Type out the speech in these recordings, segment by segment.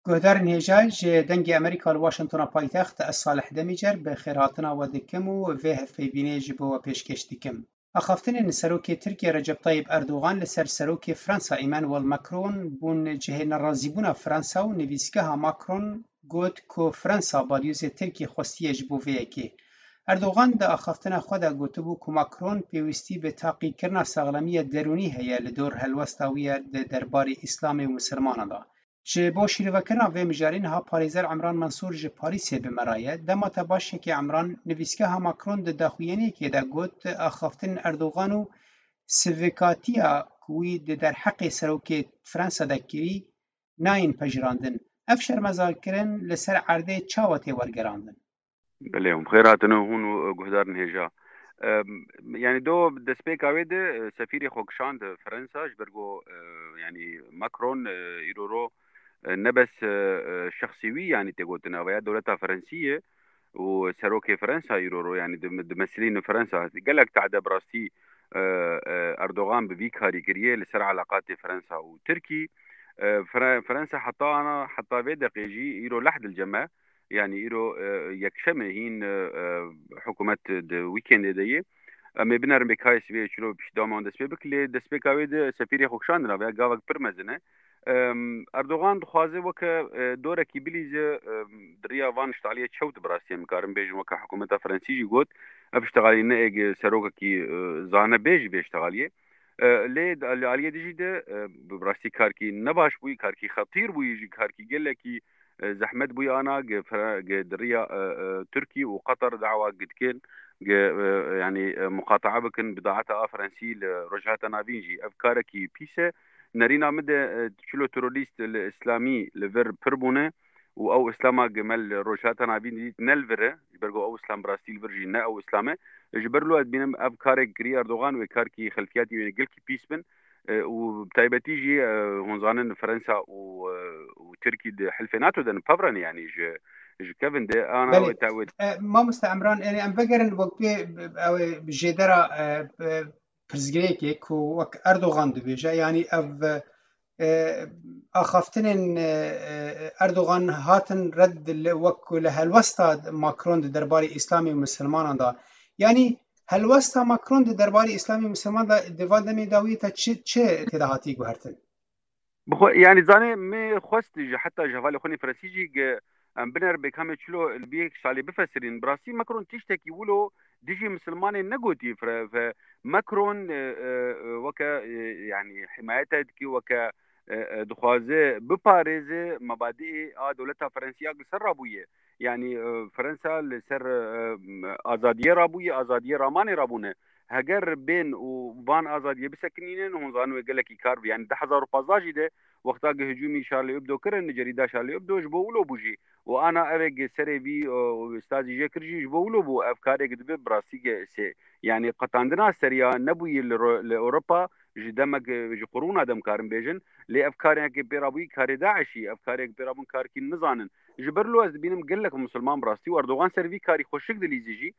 گهدارên hêja ji dengê Amerîka li Washingtona paytext ez Salih Demîcer bi xêrhatina we dikim û vê hevpeyvînê ji bo we pêşkêş dikim. Axaftinên Serokê Tirkiye Recep Tayyip Erdogan li ser Serokê Fransa Emmanuel Macron bûn cihê nerazîbûna Fransa û nivîsgeha Macron got ku Fransa balyozê Tirkiye xwestiye ji bo vê yekê. Erdogan di axaftina xwe de gotibû ku Macron pêwîstî bi taqîkirina saxlemiya derûnî heye li dor helwesta wî ye di derbarê Îslamê û Mislimanan de. Ji bo şîrvekirina vê mijarî niha parêzer Emran Mensûr ji Parîsê bimeraye, dema te başekê Emran nivîsgeha Macron di daxuyaniyekê de got axaftinên Erdogan û sivîkatiya ku wî di derheqê Serokê Fransa de kirî nayên pejirandin. Ev şermezarkirin li ser erdê çawa tê wergerandin? بلهم خيراتنا هون جهدارن هجا يعني دو دسبيك عويد سفيري خوكشان د فرنسا جبرجو يعني ماكرون يرورو نبس شخصيوي يعني تقولنا ويا دولتها فرنسية وسروكي فرنسا يرورو يعني دمسلين فرنسا قال لك تعدى براستي أردوغان بفيك هاري كريه لسر علاقات فرنسا وتركي فرنسا حتى في دقيقي يرو لحد الجماعة يعني إيرو يكشمه هين حكومة ويكند ديه أما بنار مكايس في شلو بش دامان دسبيك لي دسبيك عويد سفيري خوكشان رابع قاوك برمزنه أردوغان دخوازه وك دورة كيبليز دريا وان اشتغالية شوت براسي مكارم بيج وك حكومة فرنسيجي قوت ابشتغالي نايق سروكا كي زانه بيج بيشتغالية لي العالية ديجي ده براسي كاركي نباش بوي كاركي خطير بوي يجي كاركي قال لك زحمت بوي انا دريا تركي وقطر دعوه قد كان يعني مقاطعه بكن بضاعتها فرنسي لرجعتها نافينجي افكاركي بيسه نرينا مدى تشلو تروريست الاسلامي لفر بربونه او اسلاما جمال رجعتها نافينجي نلفره يبرغو او اسلام براسيل فرجينا او اسلامه جبرلو ادبينم افكارك كري اردوغان وكاركي خلفياتي وينقلكي بيسبن وبتايبتي جي هونزانن فرنسا وتركي حلف ناتو دن بافرن يعني ج كيفن ده انا وتعود ما مستعمران يعني ام فكرن وقتي او جدرا برزگريكي كو وك اردوغان دبيجا يعني اف اخفتن اردوغان هاتن رد وك لهالوسطا ماكرون درباري اسلامي ومسلمان دا يعني هالوسطا ماكرون درباري اسلامي ومسلمان دا دفادمي داوي تا چه تدهاتي گوهرتن يعني زاني مي خوست حتى جوال خوني فرنسيجي ام بنر بكام تشلو البيك شالي بفسرين براسي ماكرون تشتكي ولو ديجي مسلمان نغوتي فماكرون وكا يعني حمايتها كي وكا دخوازه بباريزه مبادئ دولتها فرنسيه سرابويه يعني فرنسا لسر ازاديه رابويه ازاديه راماني رابونه هجر بين وبان ازاديه بسكنين هون زانو قال لك كار يعني 2015 ده وقتا هجومي شارلي ابدو كرن جريده شارلي ابدو جبولو بوجي وانا ارج سري في استاذ جكرجي جبولو بو افكار قد براسي يعني قطاندنا سريا نبوي لاوروبا جدمك قرونا دم كارم بيجن لافكارك بيرابوي كار داعشي افكارك بيرابون كاركي نزانن جبرلو از بينم قال لك مسلمان براستي واردوغان سيرفي كاري خوشك دليزيجي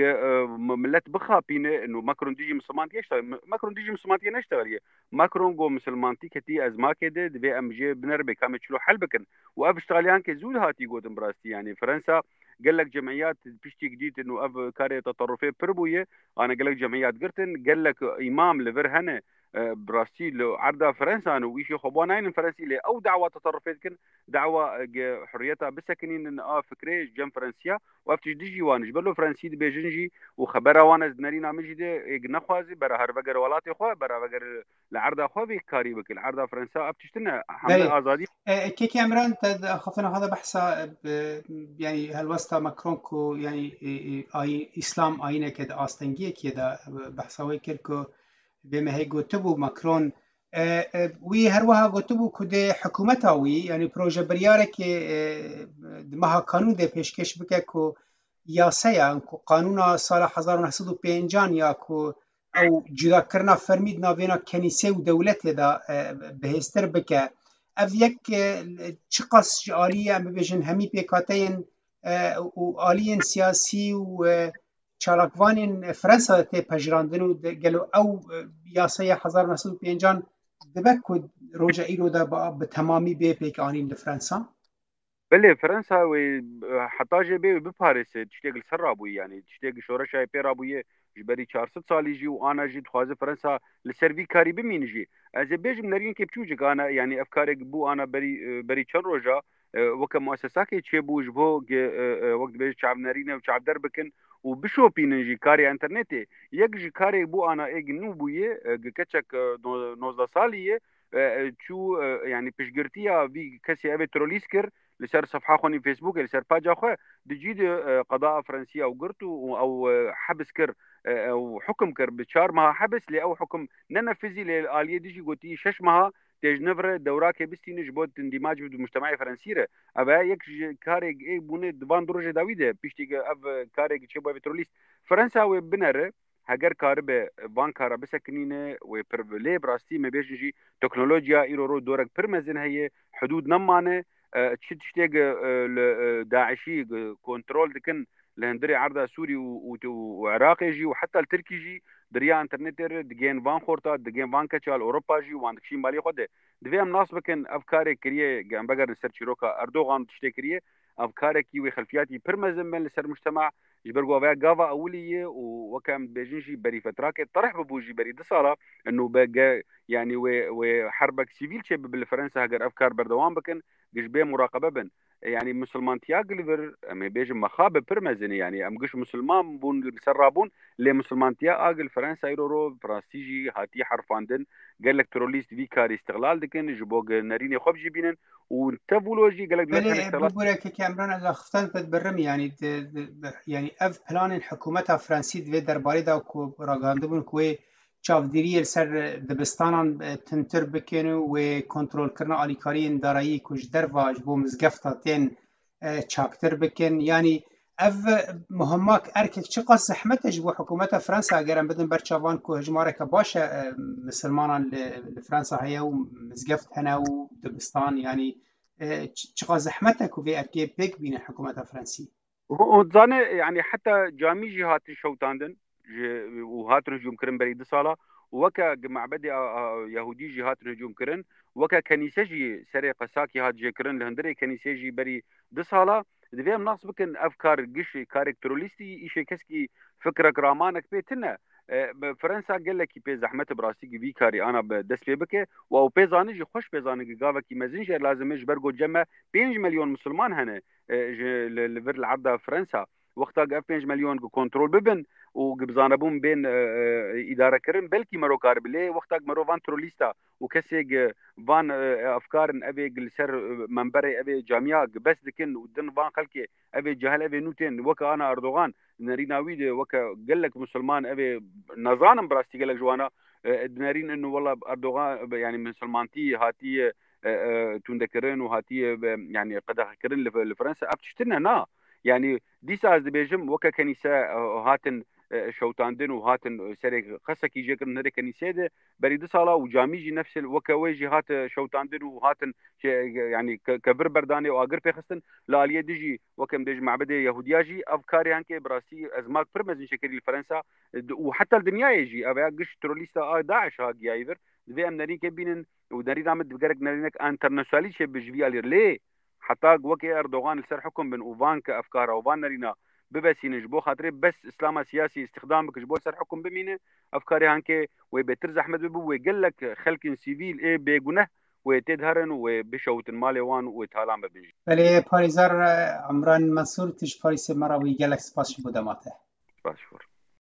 ملت بخابينه انه ماكرون ديجي مسلمانتي يشتغل ماكرون ديجي مسلمانتي نشتغل ماكرون جو مسلمانتي كتي از ما كده دبي ام جي بنربي كامل شلو حل بكن واف اشتغليان كزود هاتي جودن براستي يعني فرنسا قال لك جمعيات بيشتي جديد انه اف كاري تطرفيه بربويه انا قال لك جمعيات قرتن قال لك امام لفرهنه براسيل عرض فرنسا انه ويشي خبانين فرنسي له او دعوه تطرفات كن دعوه حريتها بسكنين ان فكري جم فرنسيا وافتش ديجي وان جبلو فرنسي بيجنجي وخبره وانا زنرينا مجده نخوازي برا هر وگر ولاتي خو برا وگر العرض خو بكاري بك العرض فرنسا افتشتنا حمله ازادي كيكي عمران خفنا هذا بحث يعني هالوسطى ماكرون كو يعني اسلام اينه كده استنجيه كده بحثوي كركو بما هي گوتبو ماكرون وی هروها گوتبو کده حکومتا وی يعني پروژه بریاره که دمها قانون ده پیشکش بکه که یاسه که قانون سال 1950 یا که او جدا کرنا فرمید ناوینا کنیسه و دولت ده بهستر بکه اف یک چقاس آلیه ام ببیجن همی پیکاتین و آلیین سیاسی و چالاکوانین فرنسا ته پجراندن و گلو او یاسه 1950 دبک روجا ایرو دا به تمامی به پیکانین لفرنسا بله فرنسا و حتی جبه بپارس تشتغل سرابوی يعني تشتغل شورشای پیرابوی جبری 400 سالی جی و آنا جی تخوازه فرنسا لسروی کاری بمین جی از بیجم نرین که بچوجک آنا يعني افکار بو آنا بری چند روزا وکم مؤسسه که چه بوج بو وقت بیج شعب نرینه و شعب در بکن و بشو بینن جی کاری انترنتی یک جی کاری بو آنا ایگ نو بویه کچک 19 سالیه چو يعني پشگرتیا وی کسی اوه ترولیس کر لسر صفحه خوني فيسبوك لسر باجا خو دجيد قضاء فرنسيه او قرتو او حبس كر او حكم كر بشار مها حبس لي او حكم ننفذي للاليه ديجي قوتي شش مها تيج نفر دوراك بستين جبود اندماج بالمجتمع الفرنسي ابا يك كاري اي بونه دبان دروج داويده بيشتي اف كاري تشبو بتروليست فرنسا وبنر هەگەر کار بێ وان کارە بسەکنینە و لێ براستی مەبێژنجی تەکنۆلۆژیا ئیرۆ دۆرەك پر مەزن هەیە حدود نەمانە چ تشتێک داعشی كنترول دكن لهندري عرضه سوري وعراقي جي وحتى التركي جي دريا انترنتر دجين فان خورتا دجين فان كتشال اوروبا جي وعندك شي بالي خده دفيم ناس بكن افكاري كريه جام بقر نسر شيروكا اردوغان تشتي كريه افكاري كي وخلفياتي برمزن من لسر مجتمع جبرغو بقى جافا اوليه وكم بيجنجي بري فتراك طرح ببوجي بري دصاله انه بقى يعني وحربك سيفيل شي بالفرنسا هاجر افكار بردوان بكن جشبه مراقبه بن يعني مسلمان تياغليفر ام بيجم مخابه برمزني يعني ام قش مسلمان بون سرابون لمسلمان تيا اجل فرنسا يرو فرنسيجي هاتي حرفاندن قال لك تروليست في كار استغلال دكن جبوغ ناريني خوب جيبينن وتفولوجي قال لك بله ببوره که کامران از خفتن بد برم يعني يعني اف بلان الحكومه فرنسي دوی درباره دا کو راگانده بون کوی چاودیری سر دبستانان تنتر بکنه و کنترل کردن آلیکاری دارایی کش در واج بو مزگفتاتین چاکتر بکن يعني اف مهمك اركك چقدر زحمتش بو حكومه فرنسا اگرم بدن برچاوان کو هجماره که باشه مسلمانان لفرنسا هيا ومزگفت هنا و دبستان يعني چقدر زحمتك وفي اركي بيك بين الحكومه الفرنسيه وزانه يعني حتى جامي جهات شوتاندن وهات هجوم كرن بريد صاله وكا معبد يهودي جهات هجوم كرن وكا كنيسه جي سري قساكي هات جي كرن لهندري كنيسه جي بري دصاله دفيم ناس بكن افكار قش كاركتروليستي ايش كسكي فكرك رامانك بيتنا فرنسا قال لك بي زحمت براسي في كاري انا بدس بي بك او بيزاني جي خوش بيزاني قاوه كي مازنجر لازم برغو جمع 5 مليون مسلمان هنا لفر العرضه فرنسا وقتا 5 مليون كنترول ببن وقبزانبون بين اداره كرن بلكي مرو كار بلي وقتا مرو فان تروليستا وكسيج فان افكار ابي جلسر منبري ابي جامعه بس دكن ودن فان خلكي ابي جهل ابي نوتين وكا انا اردوغان ناريناويد وكا قال لك مسلمان ابي نظام براستي قال لك جوانا نارين انه والله اردوغان يعني مسلمانتي هاتي تندكرن وهاتي يعني قد كرن لفرنسا ابتشتنا نا يعني ديسا از بيجم وكا كنيسه هاتن شوتاندن وهاتن سري قسكي جيكر نري كنيسه ده بريد صاله وجاميجي نفس وكويجي هات شوتاندن وهاتن يعني كبر برداني واجر بخستن لاليه ديجي وكم ديج معبد يهودياجي افكاري هانكي براسي ازماك برمز شكل فرنسا وحتى الدنيا يجي ابا قش تروليستا داعش ها جايفر دي ام نري كبينن ودري رامد بقرق نرينك انترناسيونالي شي بجبي عليه ليه حتى وكي اردوغان لسر حكم بن اوفان كافكار اوفان نرينا ببسينج بو خاطري بس اسلام سياسي استخدامك جبو سر حكم بمينه افكاري هانكي وبتر زحمت ببو ويقول لك خلق سيفيل ايه بيغنه وتدهرن وبشوت مالي وان وتالام ببنجي بله پاریزار عمران منصور تش پاریس مراوی گلکس پاسش بودماته باشور